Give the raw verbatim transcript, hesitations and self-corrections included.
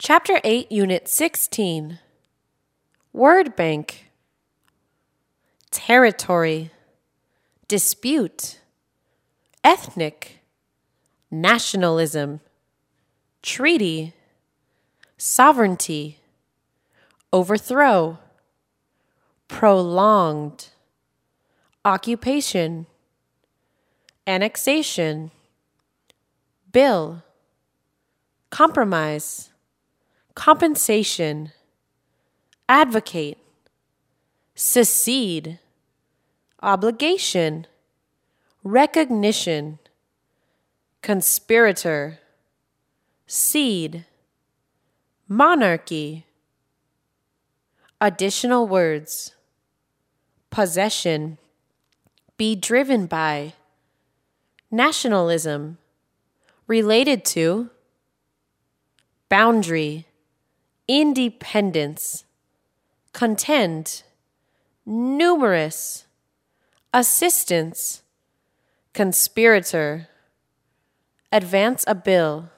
Chapter eight, Unit sixteen. Word Bank. Territory. Dispute. Ethnic. Nationalism. Treaty. Sovereignty. Overthrow. Prolonged. Occupation. Annexation. Bill. Compromise. Compensation. Advocate. Secede. Obligation. Recognition. Conspirator. Seed. Monarchy. Additional words. Possession. Be driven by. Nationalism. Related to. Boundary. Independence. Contend. Numerous. Assistance. Conspirator. Advance a bill.